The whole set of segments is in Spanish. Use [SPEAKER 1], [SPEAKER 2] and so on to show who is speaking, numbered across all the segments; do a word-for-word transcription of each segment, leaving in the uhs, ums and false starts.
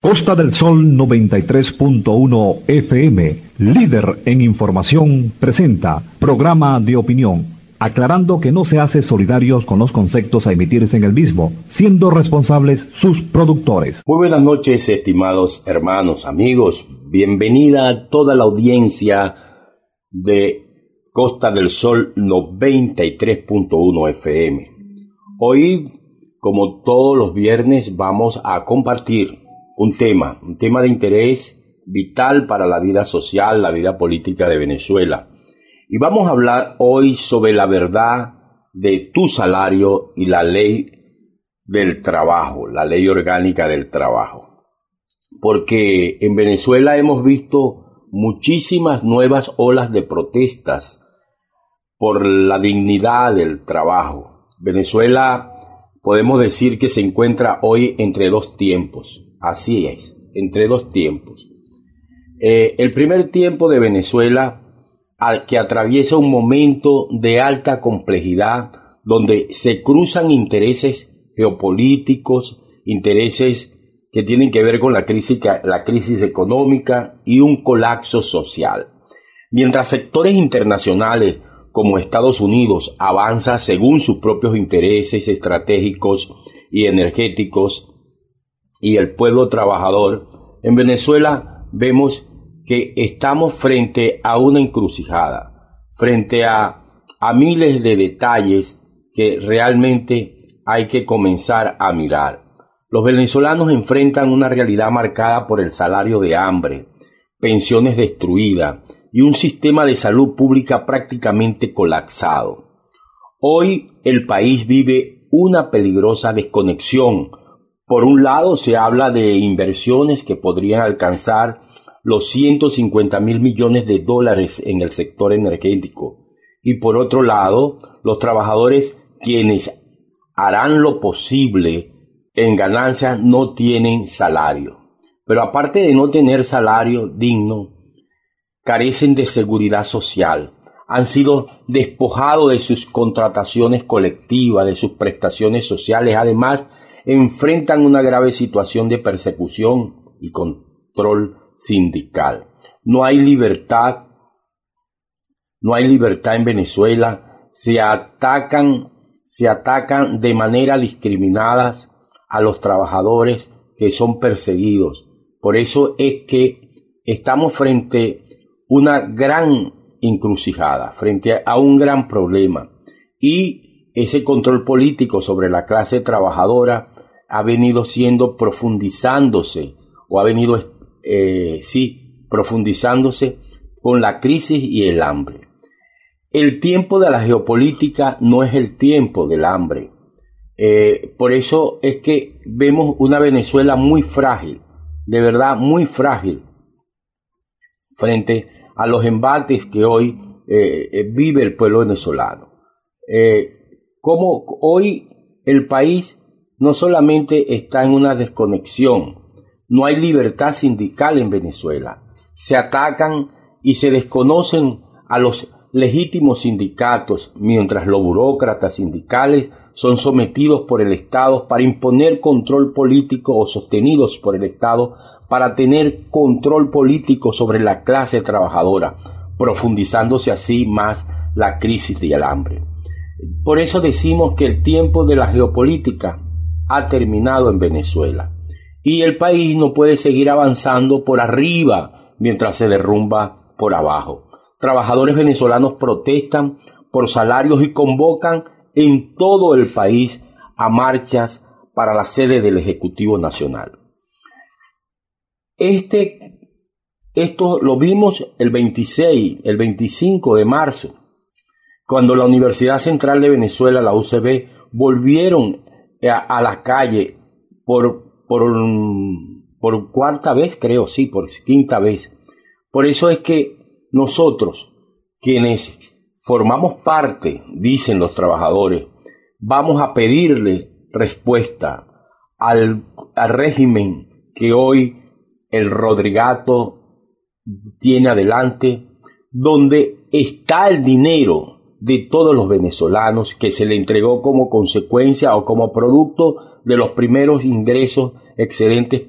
[SPEAKER 1] Costa del Sol noventa y tres punto uno F M, líder en información, presenta programa de opinión, aclarando que no se hace solidarios con los conceptos a emitirse en el mismo, siendo responsables sus productores.
[SPEAKER 2] Muy buenas noches, estimados hermanos, amigos. Bienvenida a toda la audiencia de Costa del Sol noventa y tres punto uno F M. Hoy, como todos los viernes, vamos a compartir un tema, un tema de interés vital para la vida social, la vida política de Venezuela. Y vamos a hablar hoy sobre la verdad de tu salario y la ley del trabajo, la ley orgánica del trabajo. Porque en Venezuela hemos visto muchísimas nuevas olas de protestas por la dignidad del trabajo. Venezuela, podemos decir que se encuentra hoy entre dos tiempos. Así es, entre dos tiempos. Eh, el primer tiempo de Venezuela, al que atraviesa un momento de alta complejidad, donde se cruzan intereses geopolíticos, intereses que tienen que ver con la crisis, la crisis económica y un colapso social. Mientras sectores internacionales como Estados Unidos avanza según sus propios intereses estratégicos y energéticos, y el pueblo trabajador, en Venezuela vemos que estamos frente a una encrucijada, frente a, a miles de detalles que realmente hay que comenzar a mirar. Los venezolanos enfrentan una realidad marcada por el salario de hambre, pensiones destruidas y un sistema de salud pública prácticamente colapsado. Hoy el país vive una peligrosa desconexión. Por un lado, se habla de inversiones que podrían alcanzar los ciento cincuenta mil millones de dólares en el sector energético. Y por otro lado, los trabajadores, quienes harán lo posible en ganancias, no tienen salario. Pero aparte de no tener salario digno, carecen de seguridad social. Han sido despojados de sus contrataciones colectivas, de sus prestaciones sociales. Además, enfrentan una grave situación de persecución y control sindical. No hay libertad, no hay libertad en Venezuela. Se atacan, se atacan de manera discriminada a los trabajadores que son perseguidos. Por eso es que estamos frente a una gran encrucijada, frente a un gran problema. Y ese control político sobre la clase trabajadora ha venido siendo profundizándose, o ha venido, eh, sí, profundizándose con la crisis y el hambre. El tiempo de la geopolítica no es el tiempo del hambre. Eh, por eso es que vemos una Venezuela muy frágil, de verdad muy frágil, frente a los embates que hoy eh, vive el pueblo venezolano. Eh, como hoy el país no solamente está en una desconexión, no hay libertad sindical en Venezuela. Se atacan y se desconocen a los legítimos sindicatos, mientras los burócratas sindicales son sometidos por el Estado para imponer control político o sostenidos por el Estado para tener control político sobre la clase trabajadora, profundizándose así más la crisis y el hambre. Por eso decimos que el tiempo de la geopolítica ha terminado en Venezuela y el país no puede seguir avanzando por arriba mientras se derrumba por abajo. Trabajadores venezolanos protestan por salarios y convocan en todo el país a marchas para la sede del Ejecutivo Nacional. Este, esto lo vimos el veintiséis, el veinticinco de marzo, cuando la Universidad Central de Venezuela, la U C B, volvieron a, a la calle por, por, por cuarta vez, creo, sí, por quinta vez. Por eso es que nosotros, quienes formamos parte, dicen los trabajadores, vamos a pedirle respuesta al, al régimen que hoy el Rodrigato tiene adelante, donde está el dinero de todos los venezolanos que se le entregó como consecuencia o como producto de los primeros ingresos excedentes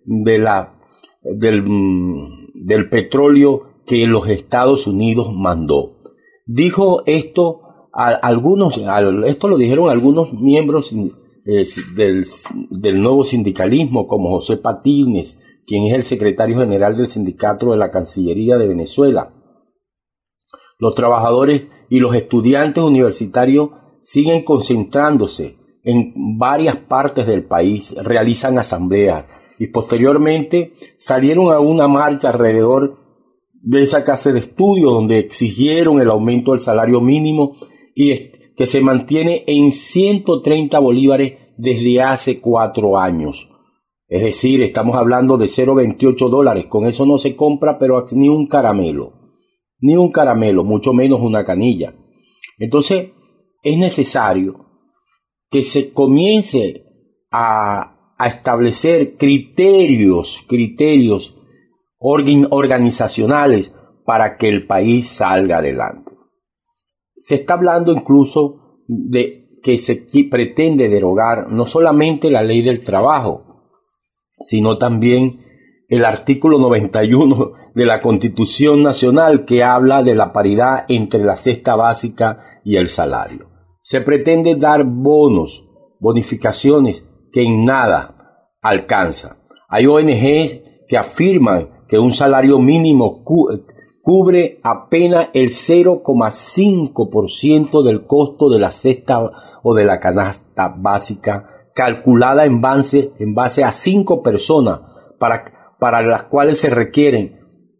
[SPEAKER 2] de la, del, del petróleo que los Estados Unidos mandó. Dijo esto a algunos, a, esto lo dijeron algunos miembros eh, del, del nuevo sindicalismo, como José Patines, quien es el secretario general del sindicato de la Cancillería de Venezuela. Los trabajadores y los estudiantes universitarios siguen concentrándose en varias partes del país, realizan asambleas y posteriormente salieron a una marcha alrededor de esa casa de estudio donde exigieron el aumento del salario mínimo y que se mantiene en ciento treinta bolívares desde hace cuatro años. Es decir, estamos hablando de cero coma veintiocho dólares. Con eso no se compra pero ni un caramelo. Ni un caramelo, mucho menos una canilla. Entonces, es necesario que se comience a, a establecer criterios, criterios organ, organizacionales para que el país salga adelante. Se está hablando incluso de que se pretende derogar no solamente la ley del trabajo, sino también el artículo noventa y uno de la Constitución Nacional, que habla de la paridad entre la cesta básica y el salario. Se pretende dar bonos, bonificaciones que en nada alcanzan. Hay O N Ges que afirman que un salario mínimo cu- cubre apenas el cero coma cinco por ciento del costo de la cesta o de la canasta básica, calculada en base, en base a cinco personas, para, para las cuales se requieren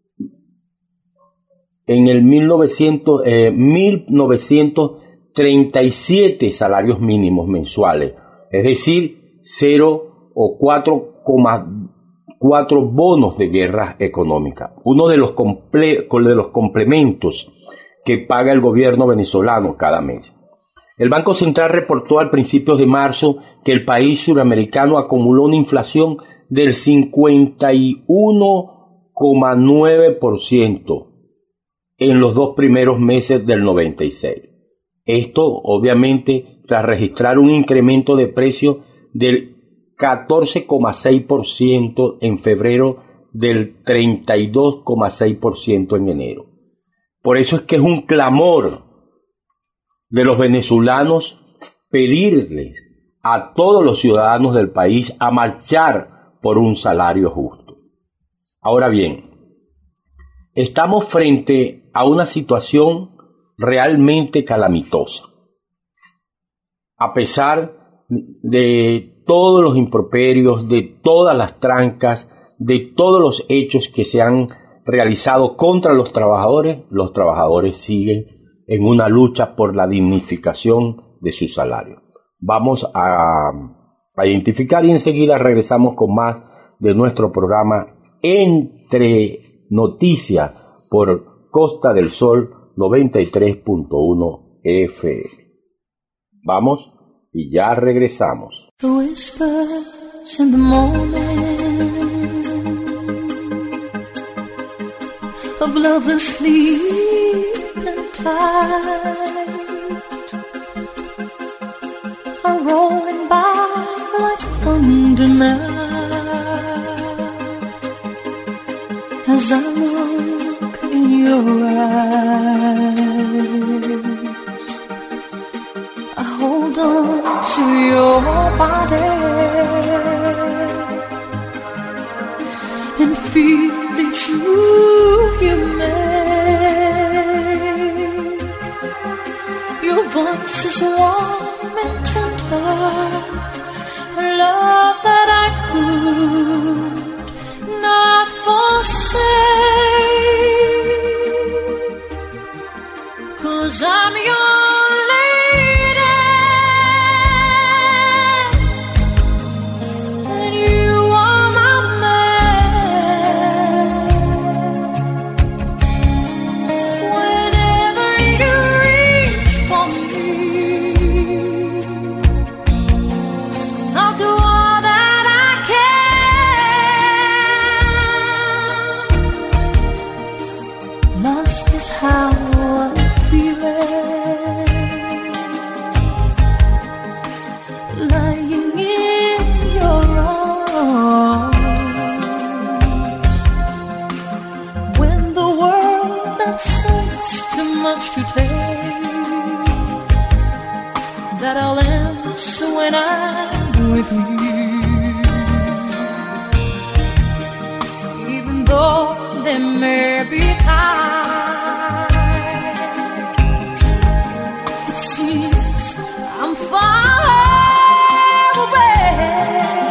[SPEAKER 2] en el mil novecientos, eh, mil novecientos treinta y siete salarios mínimos mensuales, es decir, cero o cuatro coma cuatro bonos de guerra económica, uno de los, comple- de los complementos que paga el gobierno venezolano cada mes. El Banco Central reportó al principios de marzo que el país suramericano acumuló una inflación del cincuenta y uno coma nueve por ciento en los dos primeros meses del noventa y seis. Esto, obviamente, tras registrar un incremento de precio del catorce coma seis por ciento en febrero, del treinta y dos coma seis por ciento en enero. Por eso es que es un clamor de los venezolanos pedirles a todos los ciudadanos del país a marchar por un salario justo. Ahora bien, estamos frente a una situación realmente calamitosa. A pesar de todos los improperios, de todas las trancas, de todos los hechos que se han realizado contra los trabajadores, los trabajadores siguen en una lucha por la dignificación de su salario. Vamos a, a identificar y enseguida regresamos con más de nuestro programa Entre Noticias por Costa del Sol noventa y tres punto uno F M. Vamos y ya regresamos.
[SPEAKER 3] The whispers in the morning of lovers sleeping tight are rolling by like thunder now as I look in your eyes. I hold on to your body and feel it's you you make. Your voice is warm and tender, a love that I could not forsake, 'cause I'm your me. much to take that I'll answer when I'm with you. Even though there may be times it seems I'm far away.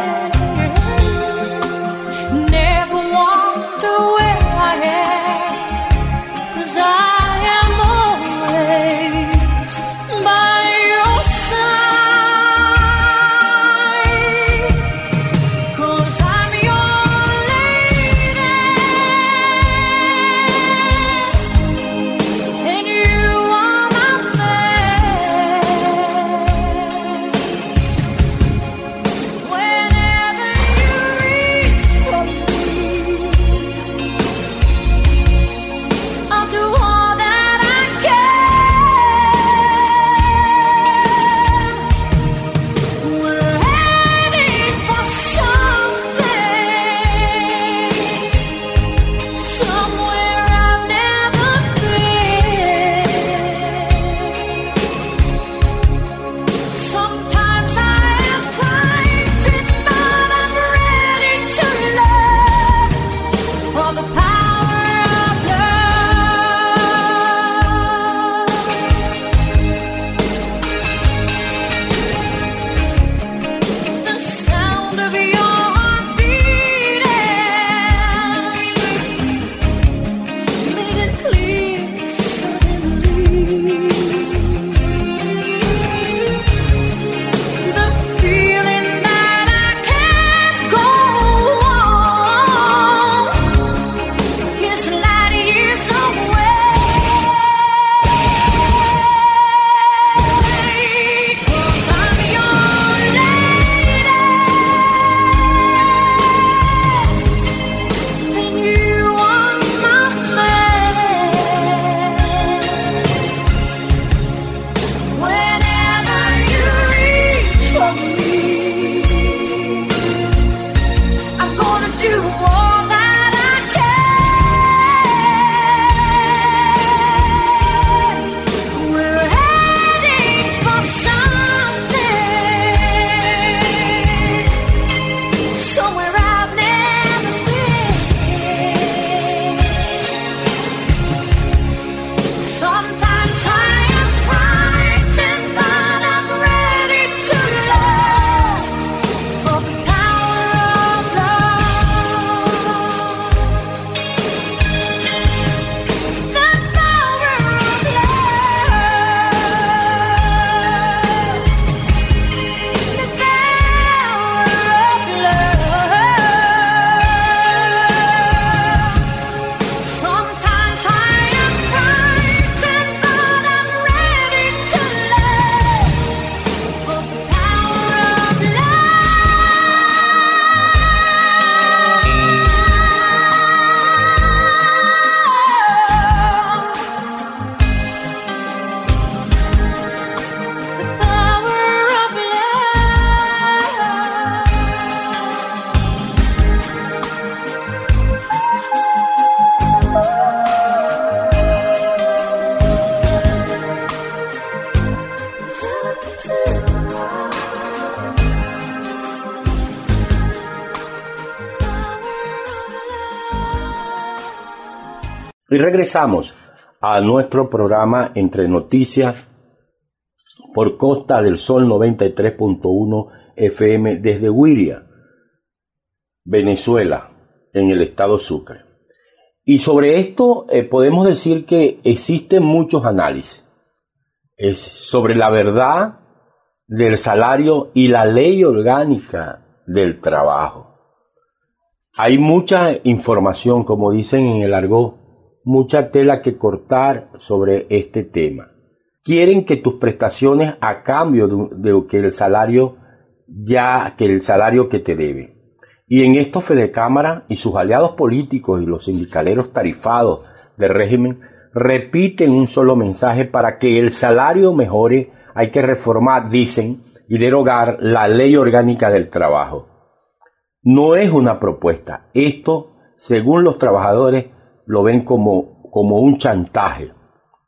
[SPEAKER 3] Never wonder where I am, 'cause I am always by your side. 'Cause I'm your lady and you are my man. Whenever you reach for me, I'll do all that I can. We're heading for something, somewhere I've never been. Sometimes I am frightened, but I'm ready to love for the power of love. The sound of your heart beating made it clear suddenly. The feeling that I can't go on is light years away. 'Cause I'm your lady and you are my man. Whenever you reach for me, I'm gonna do all that I can. We're heading for something, somewhere I've never been. Sometimes I am frightened, but I'm ready to love for the power of love. The power of love. Sometimes I am frightened, but I'm ready to love for the power of love. The power of
[SPEAKER 2] Y regresamos a nuestro programa Entre Noticias por Costa del Sol noventa y tres punto uno F M desde Huiria, Venezuela, en el estado Sucre. Y sobre esto eh, podemos decir que existen muchos análisis es sobre la verdad del salario y la ley orgánica del trabajo. Hay mucha información, como dicen en el argot, mucha tela que cortar sobre este tema. Quieren que tus prestaciones a cambio de, de que el salario ya que el salario que te debe. Y en esto Fedecámara y sus aliados políticos y los sindicaleros tarifados del régimen repiten un solo mensaje: para que el salario mejore hay que reformar, dicen, y derogar la ley orgánica del trabajo. No es una propuesta. Esto, según los trabajadores, lo ven como, como un chantaje,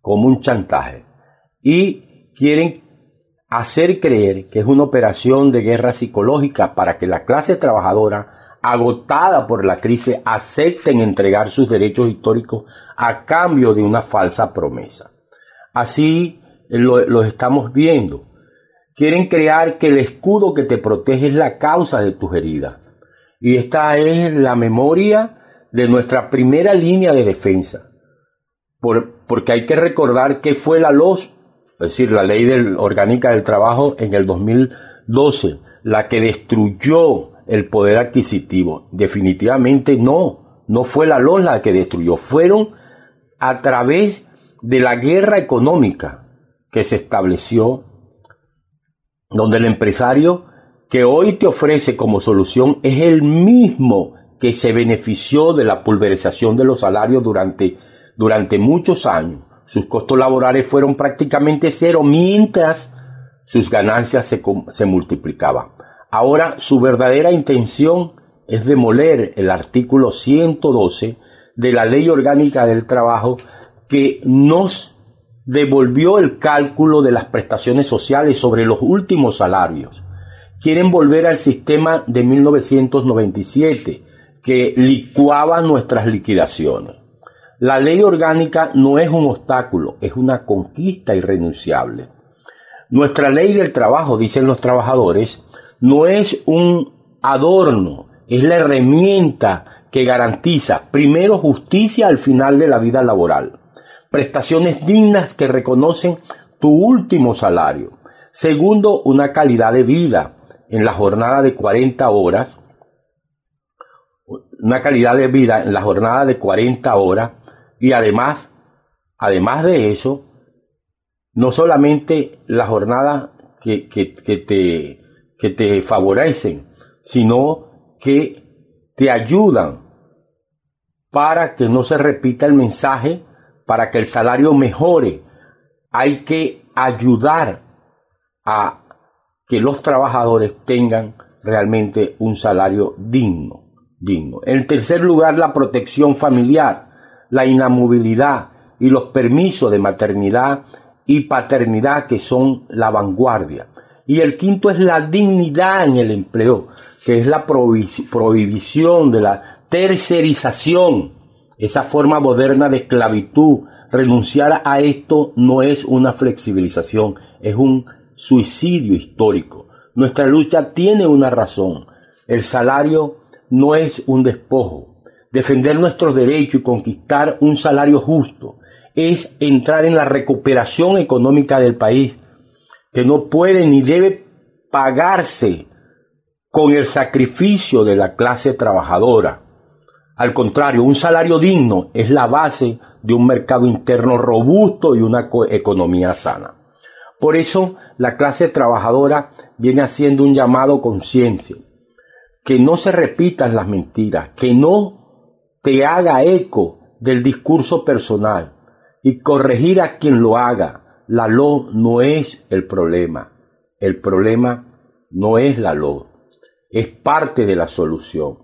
[SPEAKER 2] como un chantaje y quieren hacer creer que es una operación de guerra psicológica para que la clase trabajadora, agotada por la crisis, acepten entregar sus derechos históricos a cambio de una falsa promesa. Así lo, lo estamos viendo. Quieren crear que el escudo que te protege es la causa de tus heridas. Y esta es la memoria de nuestra primera línea de defensa. Por, porque hay que recordar que fue la L O S, es decir, la Ley del, Orgánica del Trabajo en el dos mil doce, la que destruyó el poder adquisitivo. Definitivamente no, no fue la L O S la que destruyó, fueron a través de la guerra económica que se estableció, donde el empresario que hoy te ofrece como solución es el mismo que se benefició de la pulverización de los salarios durante, durante muchos años. Sus costos laborales fueron prácticamente cero, mientras sus ganancias se, se multiplicaban. Ahora su verdadera intención es demoler el artículo ciento doce de la Ley Orgánica del Trabajo, que nos devolvió el cálculo de las prestaciones sociales sobre los últimos salarios. Quieren volver al sistema de mil novecientos noventa y siete, que licuaba nuestras liquidaciones. La ley orgánica no es un obstáculo, es una conquista irrenunciable. Nuestra ley del trabajo, dicen los trabajadores, no es un adorno, es la herramienta que garantiza, primero, justicia al final de la vida laboral, prestaciones dignas que reconocen tu último salario. Segundo, una calidad de vida en la jornada de cuarenta horas, una calidad de vida en la jornada de cuarenta horas, y además, además de eso, no solamente la jornada que, que, que, te, que te favorecen, sino que te ayudan para que no se repita el mensaje, para que el salario mejore. Hay que ayudar a que los trabajadores tengan realmente un salario digno, digno. En tercer lugar, la protección familiar, la inamovilidad y los permisos de maternidad y paternidad, que son la vanguardia. Y el quinto es la dignidad en el empleo, que es la prohibición de la tercerización, esa forma moderna de esclavitud. Renunciar a esto no es una flexibilización, es un suicidio histórico. Nuestra lucha tiene una razón. El salario no es un despojo. Defender nuestros derechos y conquistar un salario justo es entrar en la recuperación económica del país, que no puede ni debe pagarse con el sacrificio de la clase trabajadora. Al contrario, un salario digno es la base de un mercado interno robusto y una economía sana. Por eso, la clase trabajadora viene haciendo un llamado consciente, que no se repitan las mentiras, que no te haga eco del discurso personal y corregir a quien lo haga. La L O no es el problema, el problema no es la L O, es parte de la solución.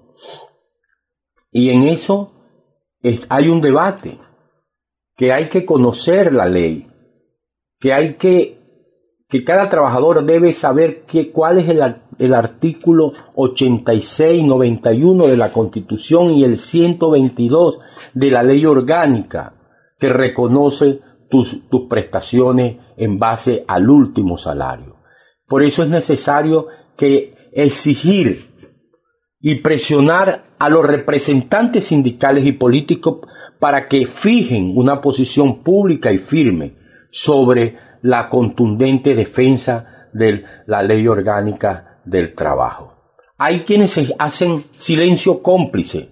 [SPEAKER 2] Y en eso es, hay un debate, que hay que conocer la ley, que hay que, que cada trabajador debe saber que, cuál es el, el artículo ochenta y seis, noventa y uno de la Constitución y el ciento veintidós de la Ley Orgánica, que reconoce tus, tus prestaciones en base al último salario. Por eso es necesario que exigir y presionar a los representantes sindicales y políticos para que fijen una posición pública y firme sobre la contundente defensa de la Ley Orgánica del Trabajo. Hay quienes hacen silencio cómplice.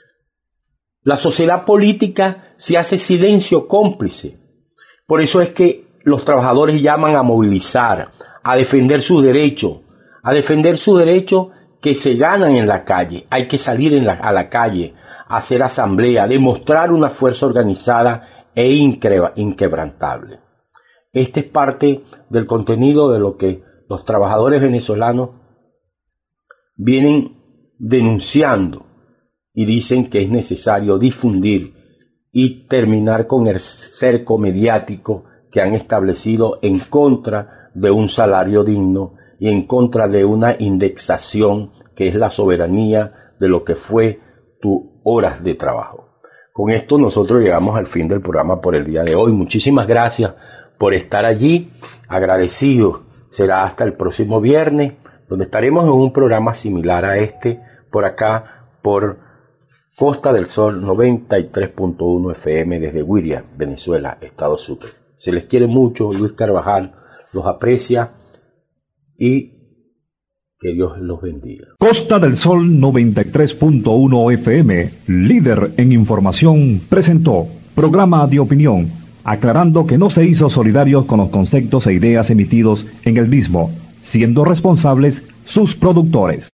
[SPEAKER 2] La sociedad política se hace silencio cómplice. Por eso es que los trabajadores llaman a movilizar, a defender sus derechos, a defender sus derechos que se ganan en la calle. Hay que salir en la, a la calle, a hacer asamblea, demostrar una fuerza organizada e inquebrantable. Este es parte del contenido de lo que los trabajadores venezolanos vienen denunciando y dicen que es necesario difundir y terminar con el cerco mediático que han establecido en contra de un salario digno y en contra de una indexación que es la soberanía de lo que fue tus horas de trabajo. Con esto nosotros llegamos al fin del programa por el día de hoy. Muchísimas gracias por estar allí, agradecidos. Será hasta el próximo viernes, donde estaremos en un programa similar a este, por acá, por Costa del Sol noventa y tres punto uno F M desde Guiria, Venezuela, Estado Sucre. Se les quiere mucho, Luis Carvajal los aprecia y que Dios los bendiga.
[SPEAKER 1] Costa del Sol noventa y tres punto uno F M, líder en información, presentó programa de opinión, aclarando que no se hizo solidarios con los conceptos e ideas emitidos en el mismo, siendo responsables sus productores.